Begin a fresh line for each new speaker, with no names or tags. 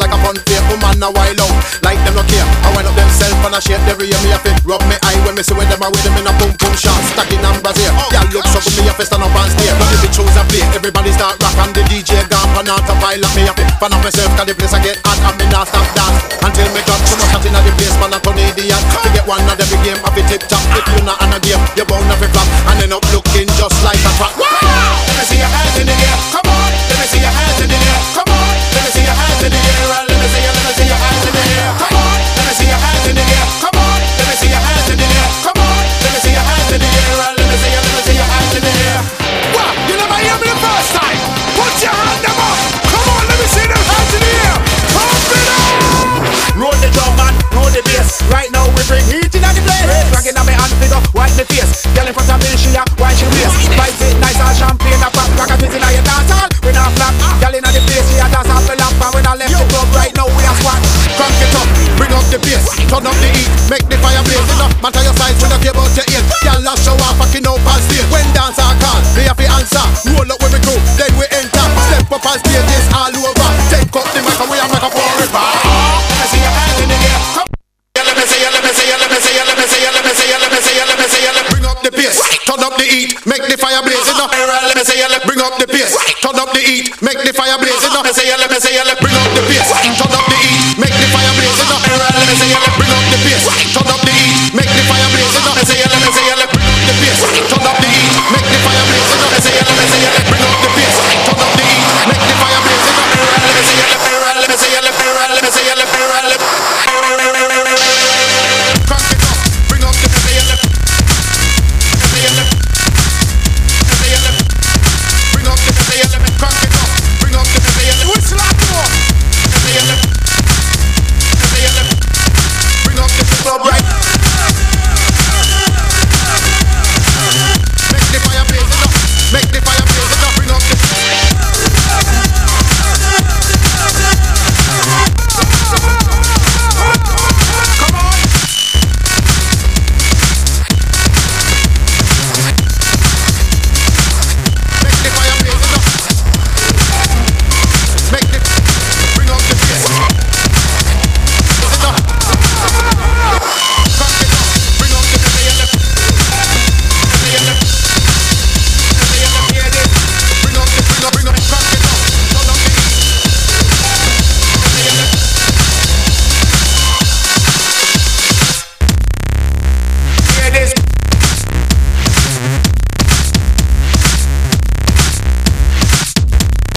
microphone fake, woman a while out. Like them no care, I wind up themself and I shake the rear. Me a fit rub me eye when me see when them a with them in a boom boom shot. Stacking and brazier, y'all look so good, me a fist and up and stare. But if it shows a play, everybody start rock and the DJ gone pan out a pilot. Me a fit fan up myself, cause the place I get hot and me not stop dance. Until me got so much hot in the place, man a turn idiot. To get one of every game, I fit tip top. If you not on a game, you're bound to flop and end up looking just like a trap. Let me see your hands in the air, come on. Let me see your hands in the air, come on. Let me see your hands in the air, let me see your hands in the air, come on. Let me see your hands in the air, come on. Let me see your hands in the air, come on. Let me see your hands in the air, let me see your hands in the air. What? You never hear me the first time? Put your hand them up. Come on, let me see them hands in the air. Pump it up. Roll the drum man, roll the bass. Right now we bring heat in the place. Dragging on me hand figure, wipe me face. Girl in front of me, she a wipe she waist. Spice it nice and champagne a pop. Rock a twist in your dance hall. We not flap. Girl in the face, she a dance off the lap. And when I left the club, right now we a squat. Crank it up, bring up the bass, turn up the heat, make the fire blaze. Enough matter your size, we don't care about your age. Girl last show off, fucking up on stage. When dance are call, we have to answer. Roll up with me crew, then we enter. Step up on stage, this all over. Take up the mic and we a make a pour it back. Let me see your hands in the air. Come. Let me see you, let me see you, let me see you, let me see you, let me see you, let me see you, let me see you. Bring up the bass, turn up the heat, make the fire blaze. Enough. Let me see you, bring up the bass, turn up the heat, make the fire blaze. Enough. Let me see you, let me see you, bring up the bass, turn up the heat, make the fire blaze. Enough. Let me see you, bring up the bass, turn up the heat, make the fire blaze. Enough. Let me see you, bring up the bass, turn up the heat, make the fire blaze. Enough. Let me see you, bring up the bass, turn up the heat, make the fire blaze. Enough. Let me see you, let me see you, let me see you, let me see you.